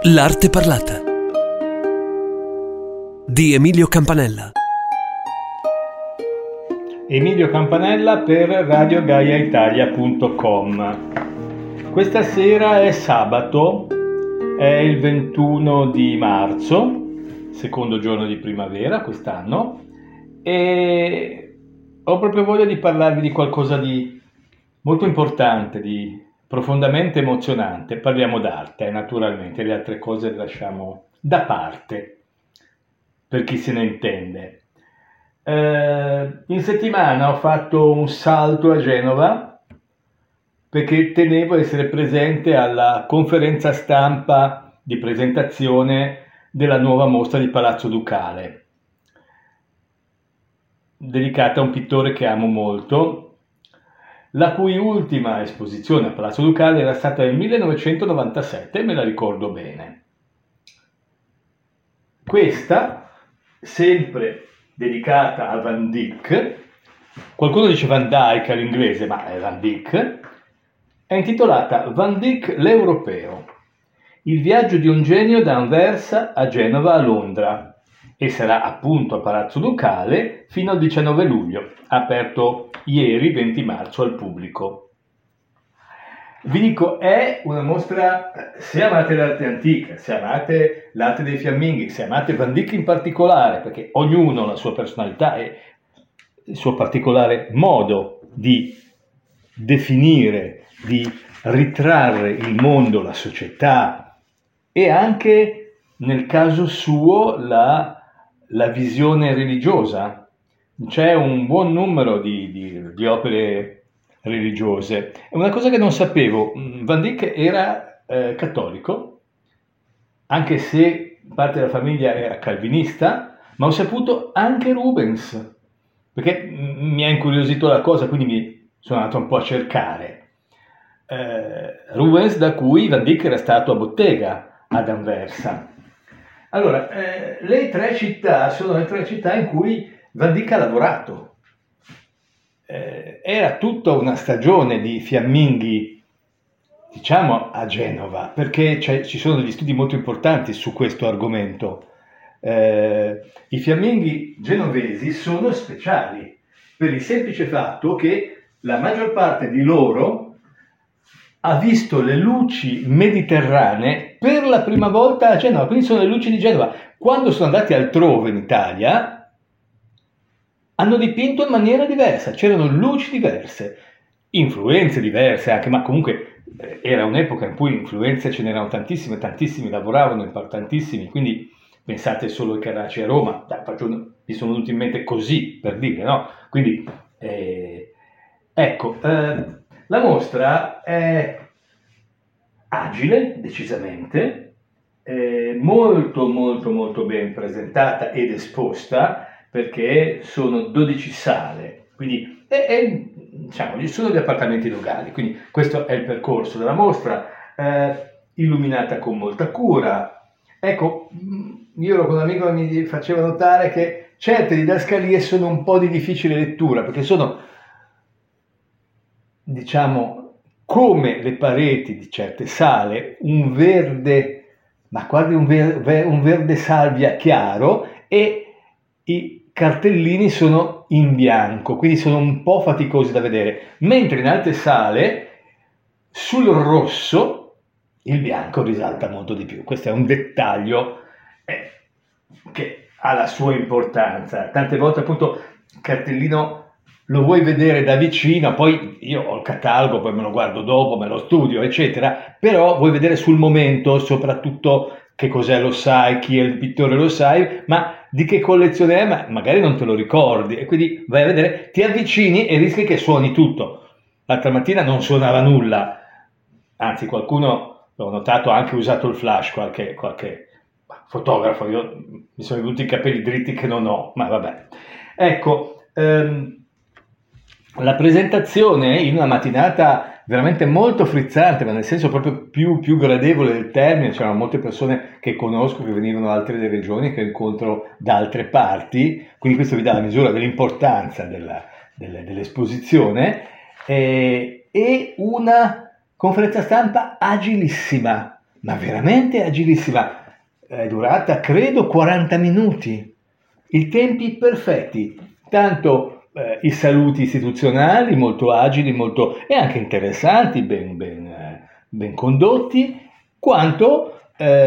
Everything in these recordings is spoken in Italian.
L'arte parlata di Emilio Campanella. Emilio Campanella per RadioGaiaItalia.com. Questa sera è sabato, è il 21 di marzo, secondo giorno di primavera quest'anno, e ho proprio voglia di parlarvi di qualcosa di molto importante, di profondamente emozionante. Parliamo d'arte, naturalmente, le altre cose le lasciamo da parte, per chi se ne intende. In settimana ho fatto un salto a Genova perché tenevo a essere presente alla conferenza stampa di presentazione della nuova mostra di Palazzo Ducale, dedicata a un pittore che amo molto, la cui ultima esposizione a Palazzo Ducale era stata nel 1997, me la ricordo bene. Questa, sempre dedicata a Van Dyck, qualcuno dice Van Dyck all'inglese, ma è Van Dyck, è intitolata Van Dyck l'Europeo, il viaggio di un genio da Anversa a Genova a Londra, e sarà appunto a Palazzo Ducale fino al 19 luglio, aperto ieri 20 marzo al pubblico. Vi dico, è una mostra, se amate l'arte antica, se amate l'arte dei fiamminghi, se amate Van Dyck in particolare, perché ognuno ha la sua personalità e il suo particolare modo di definire, di ritrarre il mondo, la società e anche, nel caso suo, la visione religiosa. C'è un buon numero di opere religiose. È una cosa che non sapevo. Van Dyck era cattolico, anche se parte della famiglia era calvinista, ma ho saputo anche Rubens, perché mi ha incuriosito la cosa, quindi mi sono andato un po' a cercare. Rubens, da cui Van Dyck era stato a bottega ad Anversa. Allora, le tre città sono le tre città in cui Van Dyck ha lavorato. Era tutta una stagione di fiamminghi, diciamo, a Genova, perché ci sono degli studi molto importanti su questo argomento. I fiamminghi genovesi sono speciali per il semplice fatto che la maggior parte di loro ha visto le luci mediterranee per la prima volta a Genova, quindi sono le luci di Genova. Quando sono andati altrove in Italia, hanno dipinto in maniera diversa, c'erano luci diverse, influenze diverse anche, ma comunque era un'epoca in cui influenze ce n'erano tantissime, tantissimi lavoravano, tantissimi, quindi pensate solo ai Carracci a Roma, mi sono venuti in mente così, per dire, no? Quindi, ecco, la mostra è agile, decisamente, molto molto molto ben presentata ed esposta, perché sono 12 sale, quindi diciamo, ci sono gli appartamenti dogali, quindi questo è il percorso della mostra, illuminata con molta cura. Ecco, io ero con un amico che mi faceva notare che certe didascalie sono un po' di difficile lettura, perché sono, diciamo, come le pareti di certe sale, un verde, ma quasi un verde salvia chiaro, e i cartellini sono in bianco, quindi sono un po' faticosi da vedere, mentre in altre sale sul rosso il bianco risalta molto di più. Questo è un dettaglio che ha la sua importanza. Tante volte appunto il cartellino lo vuoi vedere da vicino, poi io ho il catalogo, poi me lo guardo dopo, me lo studio, eccetera, però vuoi vedere sul momento soprattutto che cos'è, lo sai, chi è il pittore lo sai, ma di che collezione è, ma magari non te lo ricordi, e quindi vai a vedere, ti avvicini e rischi che suoni tutto. L'altra mattina non suonava nulla, anzi qualcuno, l'ho notato, ha anche usato il flash, qualche fotografo, io mi sono venuti i capelli dritti che non ho, ma vabbè. Ecco, la presentazione in una mattinata veramente molto frizzante, ma nel senso proprio più gradevole del termine. C'erano molte persone che conosco, che venivano da altre regioni, che incontro da altre parti, quindi questo vi dà la misura dell'importanza dell'esposizione, e una conferenza stampa agilissima, ma veramente agilissima, è durata credo 40 minuti, i tempi perfetti, tanto i saluti istituzionali molto agili, e anche interessanti, ben condotti, quanto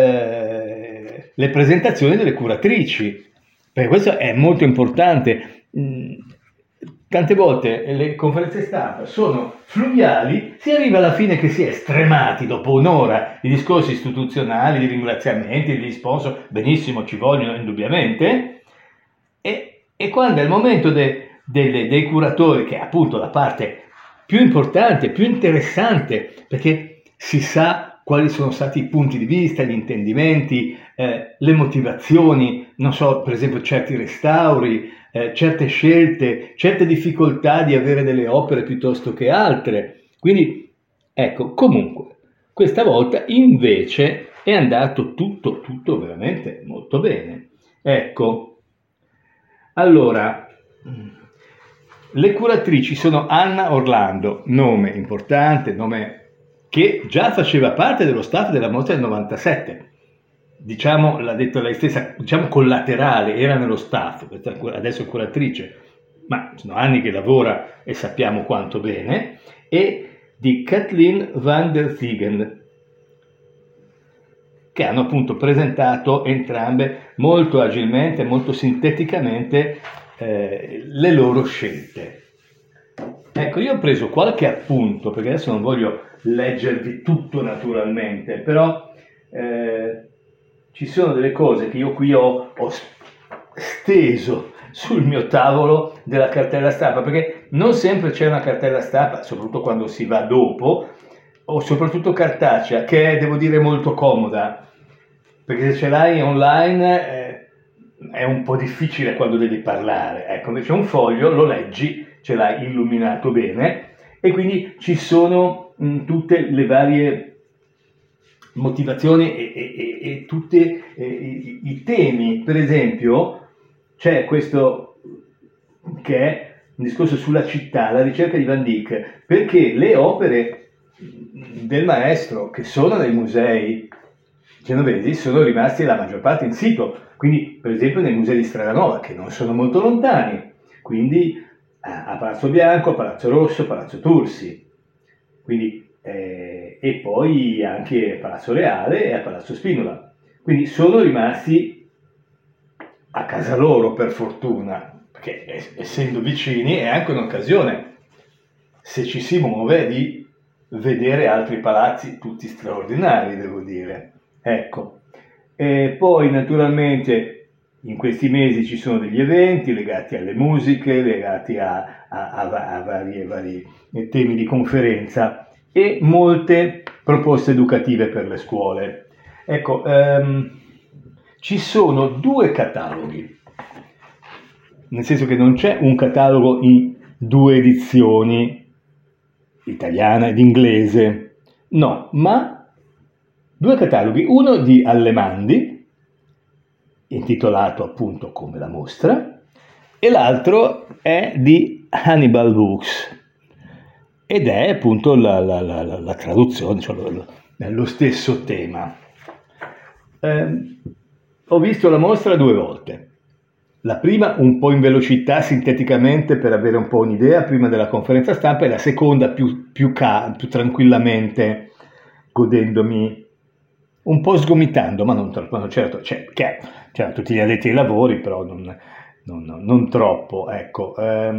le presentazioni delle curatrici, perché questo è molto importante. Tante volte le conferenze stampa sono fluviali, si arriva alla fine che si è stremati dopo un'ora di discorsi istituzionali, di ringraziamenti, di sponsor, benissimo, ci vogliono indubbiamente, e quando è il momento dei curatori, che è appunto la parte più importante, più interessante, perché si sa quali sono stati i punti di vista, gli intendimenti, le motivazioni, non so, per esempio certi restauri, certe scelte, certe difficoltà di avere delle opere piuttosto che altre. Quindi, ecco, comunque, questa volta invece è andato tutto veramente molto bene. Ecco, allora, le curatrici sono Anna Orlando, nome importante, nome che già faceva parte dello staff della mostra del 97. Diciamo, l'ha detto lei stessa, diciamo collaterale, era nello staff, adesso è curatrice, ma sono anni che lavora e sappiamo quanto bene, e di Kathleen van der Ziegen, che hanno appunto presentato entrambe molto agilmente, molto sinteticamente le loro scelte. Ecco, io ho preso qualche appunto, perché adesso non voglio leggervi tutto naturalmente, però ci sono delle cose che io qui ho steso sul mio tavolo della cartella stampa, perché non sempre c'è una cartella stampa, soprattutto quando si va dopo, o soprattutto cartacea, che è, devo dire, molto comoda, perché se ce l'hai online è un po' difficile quando devi parlare. Ecco, invece un foglio lo leggi, ce l'hai illuminato bene, e quindi ci sono tutte le varie motivazioni e tutti i temi. Per esempio c'è questo che è un discorso sulla città, la ricerca di Van Dyck, perché le opere del maestro che sono nei musei genovesi sono rimasti la maggior parte in situ, quindi per esempio nei musei di Stradanova, che non sono molto lontani, quindi a Palazzo Bianco, a Palazzo Rosso, a Palazzo Tursi, quindi e poi anche a Palazzo Reale e a Palazzo Spinola. Quindi sono rimasti a casa loro, per fortuna, perché essendo vicini è anche un'occasione, se ci si muove, di vedere altri palazzi, tutti straordinari, devo dire. Ecco. E poi naturalmente in questi mesi ci sono degli eventi legati alle musiche, legati a vari temi di conferenza, e molte proposte educative per le scuole. Ecco, ci sono 2 cataloghi, nel senso che non c'è un catalogo in 2 edizioni, italiana ed inglese, no, ma 2 cataloghi, uno di Allemandi, intitolato appunto come la mostra, e l'altro è di Hannibal Books, ed è appunto la traduzione, cioè lo stesso tema. Ho visto la mostra 2 volte. La prima un po' in velocità, sinteticamente, per avere un po' un'idea prima della conferenza stampa, e la seconda più tranquillamente, godendomi, un po' sgomitando, ma non troppo, no, certo, c'erano tutti gli addetti ai lavori, però non troppo, ecco.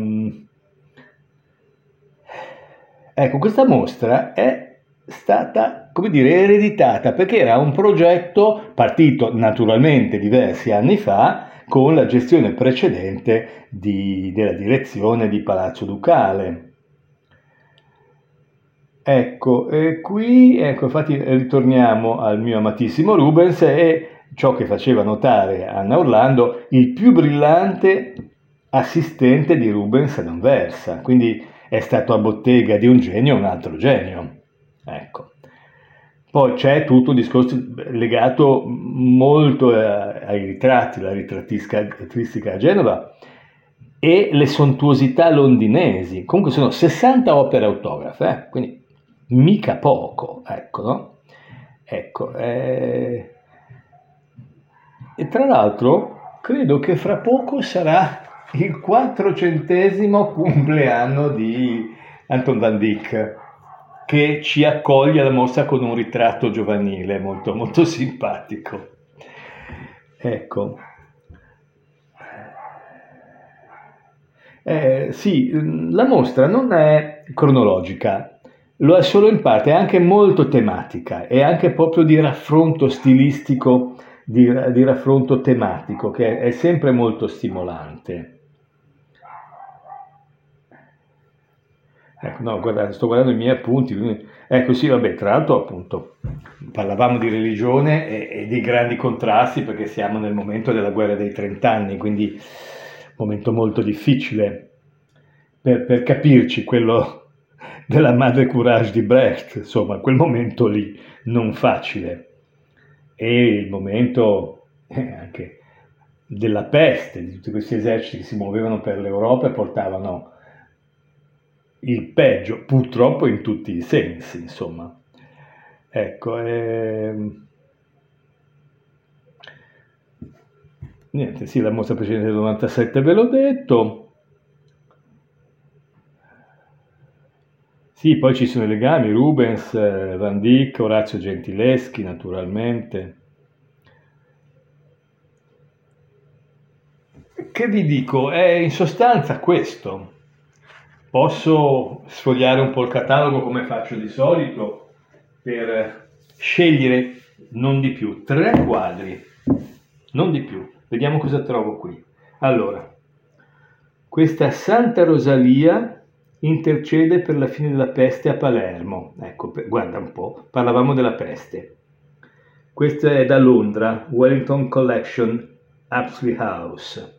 Ecco, questa mostra è stata, come dire, ereditata, perché era un progetto partito naturalmente diversi anni fa, con la gestione precedente della direzione di Palazzo Ducale. Ecco, qui, ecco, infatti ritorniamo al mio amatissimo Rubens e ciò che faceva notare Anna Orlando, il più brillante assistente di Rubens ad Anversa, quindi è stato a bottega di un genio un altro genio. Ecco. Poi c'è tutto un discorso legato molto ai ritratti, la ritrattistica a Genova e le sontuosità londinesi. Comunque sono 60 opere autografe, quindi mica poco, ecco, no? Ecco, e tra l'altro credo che fra poco sarà il 400° compleanno di Anton van Dyck, che ci accoglie alla mostra con un ritratto giovanile molto, molto simpatico. Ecco. Sì, la mostra non è cronologica, lo è solo in parte, è anche molto tematica, è anche proprio di raffronto stilistico, di raffronto tematico, che è sempre molto stimolante. Ecco, no, guarda, sto guardando i miei appunti. Ecco, sì, vabbè, tra l'altro, appunto, parlavamo di religione e di grandi contrasti perché siamo nel momento della guerra dei 30 anni, quindi momento molto difficile per capirci, quello della Madre Courage di Brecht, insomma, quel momento lì non facile. E il momento anche della peste, di tutti questi eserciti che si muovevano per l'Europa e portavano il peggio, purtroppo in tutti i sensi, insomma. Ecco, niente, sì, la mostra precedente del 97 ve l'ho detto. Sì, poi ci sono i legami, Rubens, Van Dyck, Orazio Gentileschi, naturalmente. Che vi dico? È in sostanza questo. Posso sfogliare un po' il catalogo come faccio di solito per scegliere non di più, 3 quadri, non di più. Vediamo cosa trovo qui. Allora, questa Santa Rosalia intercede per la fine della peste a Palermo. Ecco, guarda un po', parlavamo della peste. Questa è da Londra, Wellington Collection, Apsley House.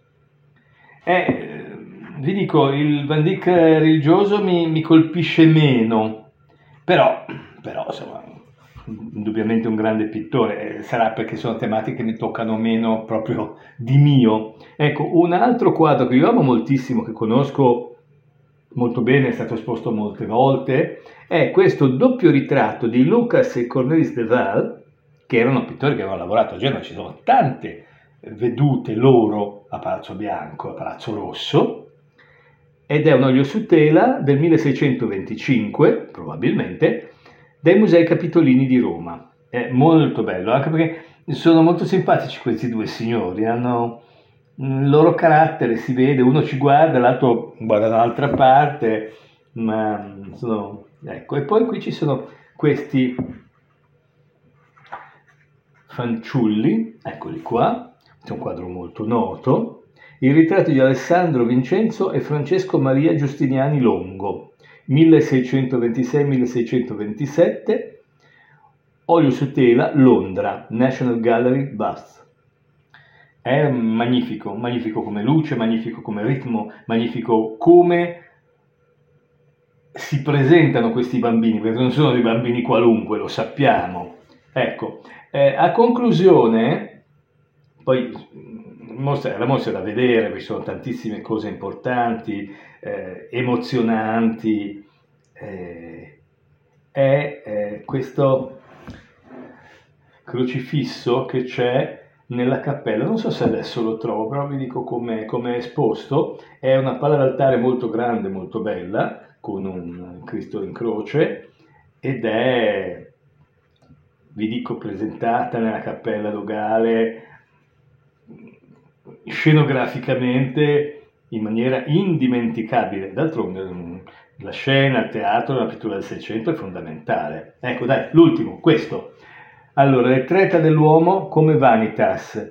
Vi dico, il Van Dyck religioso mi colpisce meno, però insomma, indubbiamente un grande pittore, sarà perché sono tematiche che mi toccano meno proprio di mio. Ecco, un altro quadro che io amo moltissimo, che conosco molto bene, è stato esposto molte volte, è questo doppio ritratto di Lucas e Cornelis de Waal, che erano pittori che avevano lavorato a Genova, ci sono tante vedute loro a Palazzo Bianco, a Palazzo Rosso, ed è un olio su tela del 1625, probabilmente, dai Musei Capitolini di Roma. È molto bello, anche perché sono molto simpatici questi due signori, hanno il loro carattere, si vede, uno ci guarda, l'altro guarda dall'altra parte, ma sono... Ecco, e poi qui ci sono questi fanciulli, eccoli qua, è un quadro molto noto, il ritratto di Alessandro Vincenzo e Francesco Maria Giustiniani Longo, 1626-1627, olio su tela, Londra, National Gallery, Bath. È magnifico, magnifico come luce, magnifico come ritmo, magnifico come si presentano questi bambini, perché non sono dei bambini qualunque, lo sappiamo. Ecco, a conclusione, poi la mostra è da vedere, ci sono tantissime cose importanti, emozionanti, è questo crocifisso che c'è nella cappella, non so se adesso lo trovo, però vi dico come è esposto, è una pala d'altare molto grande, molto bella, con un Cristo in croce, ed è, vi dico, presentata nella cappella dogale scenograficamente in maniera indimenticabile. D'altronde la scena, il teatro, la pittura del Seicento è fondamentale. Ecco, dai, l'ultimo, questo. Allora, Le Treta dell'uomo come Vanitas,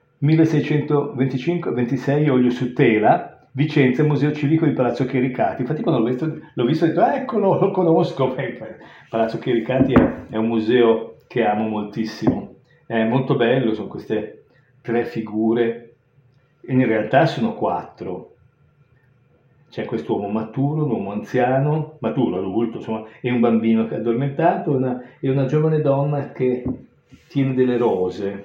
1625-26, olio su tela, Vicenza, Museo Civico di Palazzo Chiericati. Infatti quando l'ho visto ho detto, eccolo, lo conosco. Palazzo Chiericati è un museo che amo moltissimo. È molto bello, sono queste 3 figure, e in realtà sono 4. C'è quest'uomo maturo, un uomo anziano, maturo, adulto, insomma, e un bambino che è addormentato, e una giovane donna che tiene delle rose.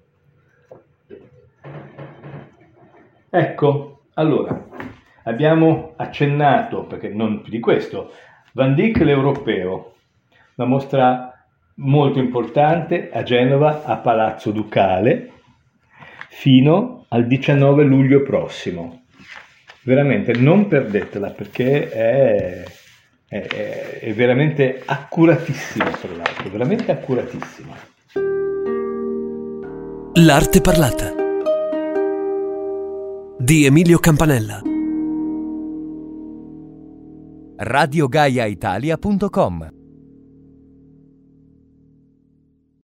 Ecco, allora, abbiamo accennato, perché non più di questo, Van Dyck l'Europeo, una mostra molto importante, a Genova, a Palazzo Ducale, fino al 19 luglio prossimo. Veramente non perdetela, perché è veramente accuratissima, tra l'altro, veramente accuratissima. L'arte parlata di Emilio Campanella. RadioGaiaItalia.com